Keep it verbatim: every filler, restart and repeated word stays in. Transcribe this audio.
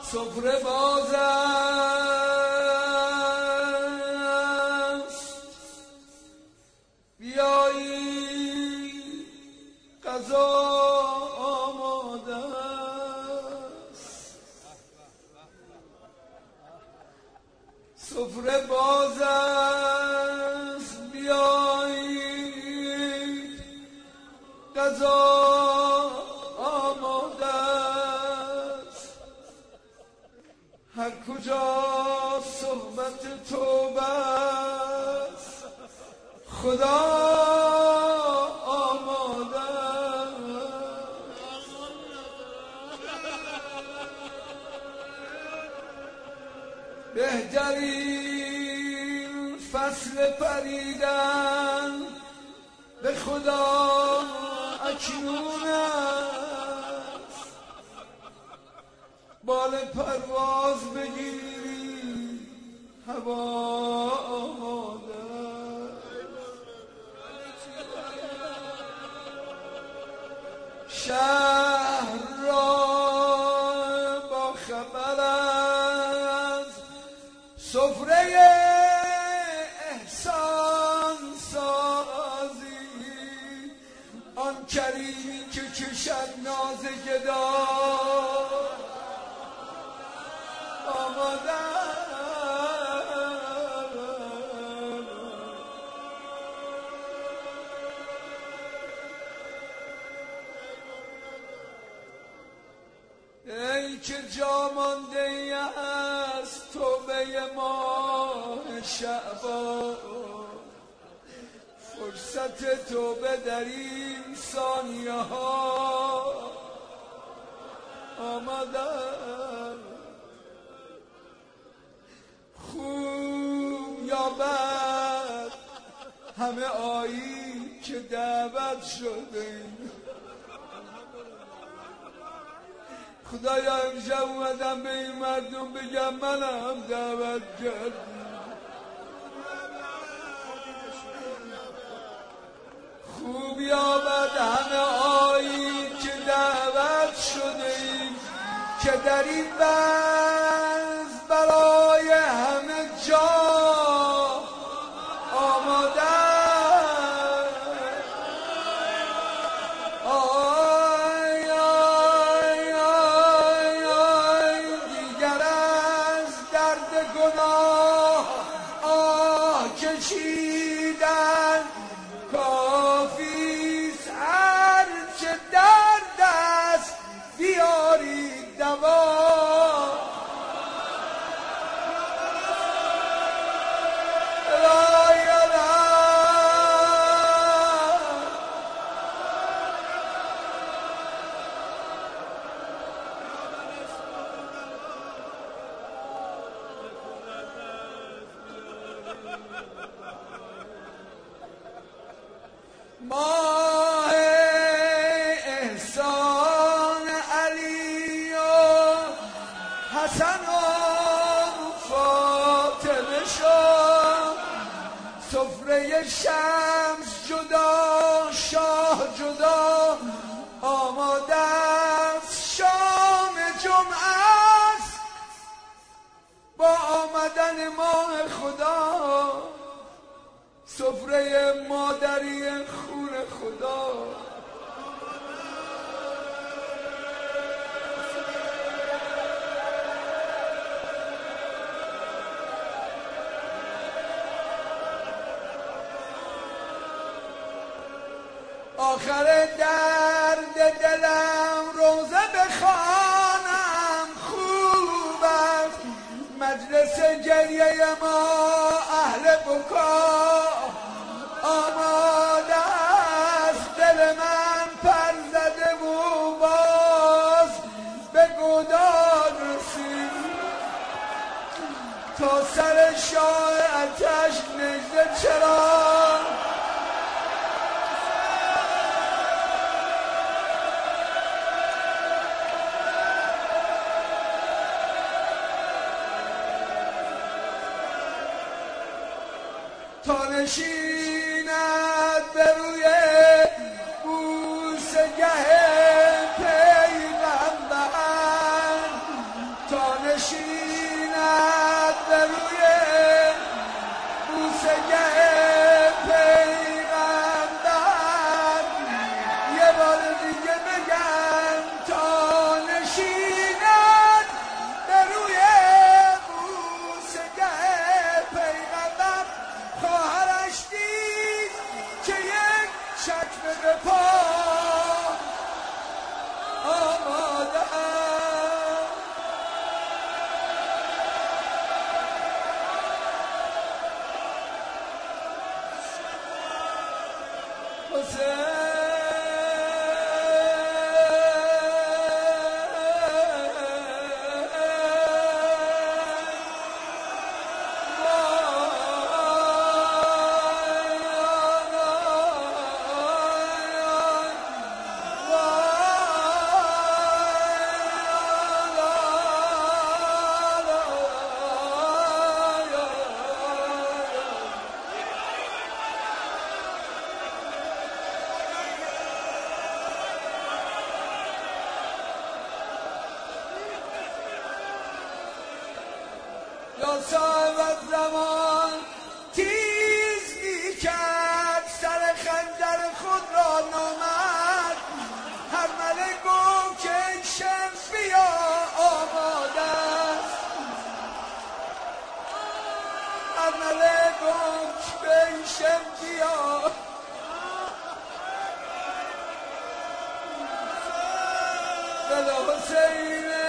سفره باز است بیایی غذا آماده است سفره باز است بیایی غذا هر کجا صحبت توبه است خدا آماده است بهترین فصل پریدن به خدا اکنون است بال پرواز بگیری هوا آماده شهر را با خبر از سفره احسان سازی آن کریمی که کشد ناز گدا آماده ای که جا مانده ای از توبه ماه شعبان فرصت توبه در این ثانیه ها آماده خوب یا بد همه آیی که دعوت شده خدایا امشب اومدم به این مردم بگم منم دعوت کردم خوب یا بد همه آیی که دعوت شده ایم که در این وز برای همه جا آماده آی آی آی آی دیگر از درد گناه آه کشیدن کافیست هر چه درد است بیارید دوا ماه احسان علی و حسن و فاطمه شد سفره شمس جدا شاه جدا آماده است شام جمعه است با آمدن ماه خدا سفره مادری خون خدا آخر درد دلم روزه بخوانم خوب است مجلس گریه ما اهل بکا آماده است دل من پر زده و باز به گودال رسید تا سر شاه آتش نجده چرا تا نشیند به روی بوسگه پیغمبر تا نشیند به روی بوسگه پیغمبر. یه بار دیگه بگم تا نشیند به روی بوسگه پیغمبر. خواهرش دید که یک چکمه به پا آماده یا صاحب زمان تیز می کرد سر خنجر خود را نامرد. هر ملک گفت که این شمس بیا آماده است. هر ملک گفت که این شمس بیا دل حسین